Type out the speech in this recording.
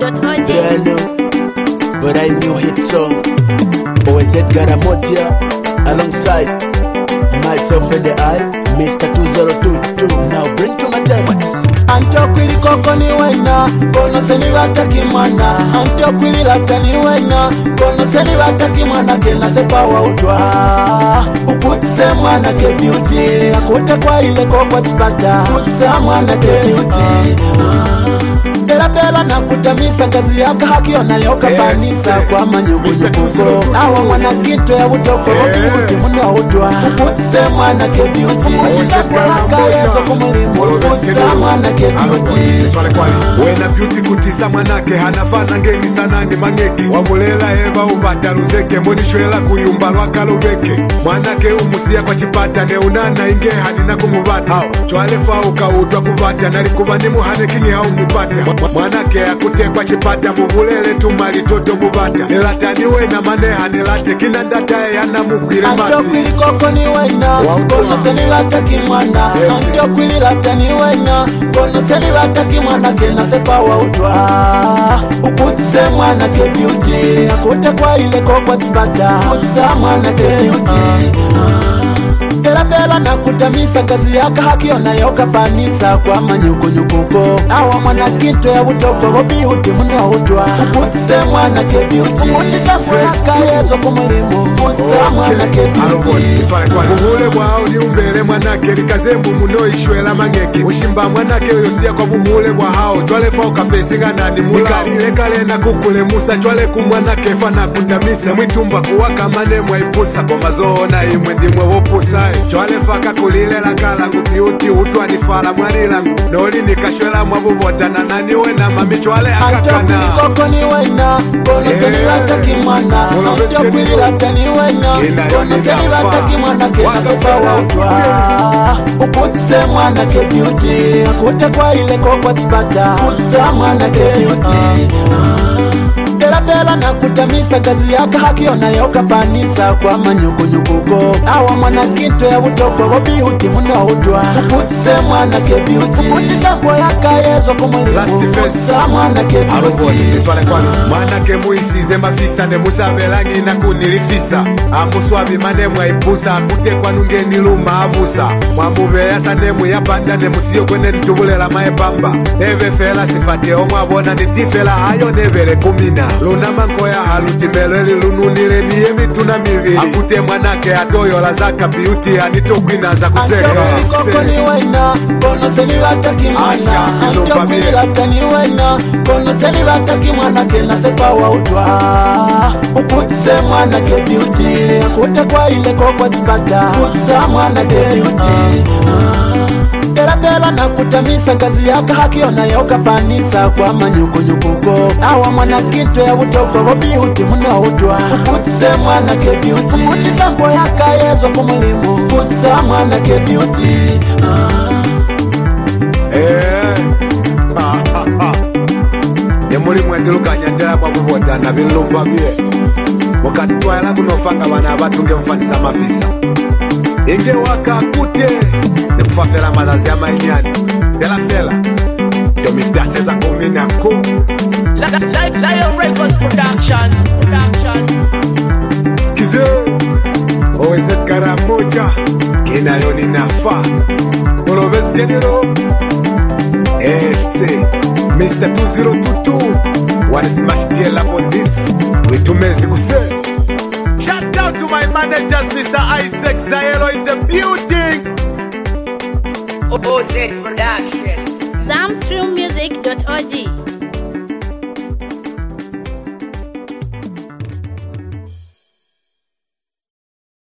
Zamstreammusic.org. Brand new, but I new hit song. OZ Garamotia alongside myself and the I, Mr. 2022. Now bring to my tables. Anto kwili koko ni wena, kono seni wataki mwana. Anto kwili lata ni wena, kono seni wataki mwana. Kena sepa wa utwa, uputise mwana ke beauty. Akute kwa ile koko chipata, uputise mwana ke beauty. Bela na kutamisa kazi yaka haki onayoka panisa kwa manyuku nyukuko. Awa mwana kinto ya utoko, uti mune wa utwa. Uputise mwana ke beauty. Uputise kwa yezo kumulimu, uputise mwana ke wena beauty kutisa mwanake hanafana ngeni sana ni mangeki wamulela eva ubata ruzeke monishwela kuyumba lwaka luveke mwanake umusia kwa chipata ne unana inge hanina kumubata chwalefa ukaudwa kuvata nalikuva ni muhane kingi hau mubata mwanake akutekwa chipata muvulele tumali toto mubata nilatani wena maneha nilate kina ndatae yana mukwire mati Anto kwili koko ni wena, kono seni wataki mwana. Anto kwili lata ni wena, kono seni wataki mwana. Kena sepa wa utwa, uputise mwana ke beauty. Akute kwa ile koko chipata, uputise mwana ke beauty. Bela na kutamisa kazi yaka haki onayoka panisa kwa manyuku nyukuko. Awa mwana kinto ya utoko, bobi uti mune wa utwa. Uputise mwana ke beauty. Uputise mwana yezo kumulimu, uputise mwana ke beauty. buhule bwao ni umbele mwanake likazembu muno ishwela mangeki ushimba mwanake uyosia kwa buhule bwa hao chwalefa ukafesinga nani mukalile kale na kukule musa chwale kumwanake fana kutamisa mwitumba kuwaka mane mwaipusa kwa mazona imwe ndimwe wopusa chwalefa kakulile la kalangu beauty utwa nifala mwalilangu noli nikashwela mwabubota na naniwe na mami chwale akakana Koko ni wena, kono seni wataki mwana. Anto kwili lata ni wena, kono seni wataki mwana. Kena sepa wa utwa, uputise mwana ke beauty. Akute kwa ile koko chipata, uputise mwana ke beauty. Bela na kutamisa kazi yaka haki onayoka panisa kwa manyuku nyukuko. Awa mwana kinto ya utoko, bobi uti mune wa utwa. Uputise mwana ke beauty. Uputise kwa yaka yezo kumulimu, uputise mwana ke beauty. mwanake muisize mafisa ne musabelangi na kunilifisa amuswabi mane mwaipusa akutekwa nungeni luma avusa mwambuveyasa ne muyapanda ne musiyo kwene ntubulela maepamba evefela sifate omwabona nitifela hayo nevele kumina luna mankoya halutimeleli lununile niye mituna mivili akute mwanake atoyola zaka beauty anitokwinaza kuseka Koko ni wena, kono seni wataki mwana. Anto kwili lata ni wena, kono seni wataki mwana. Kena sepa wa utwa, uputise mwana ke beauty. Akute kwa ile koko chipata, uputise mwana ke beauty. Bela na kutamisa kazi yaka haki onayoka panisa kwa manyuku nyukuko. Awa mwana kinto ya utoko, bobi uti mune wa utwa. Uputise mwana ke beauty. Uputise kwa yaka yezo kumulimu, uputise mwana ke beauty. nemuli mwendelukanya ndela bwabubota na bilumba bye mukatwala kunofanga bana abatunge mfanisa mafisa inge wakakute nekufafela mazazi amainyani belafela domitase kuminako Lion Records Production. kize OZ Garamotia inayo ninafa Oloves General ese Mr. 2022 wanna smash the love on this we tumezi kuse. Shout out to my managers Mr. Isaac Zaero in the building. OZ Production. Zamstreammusic.org.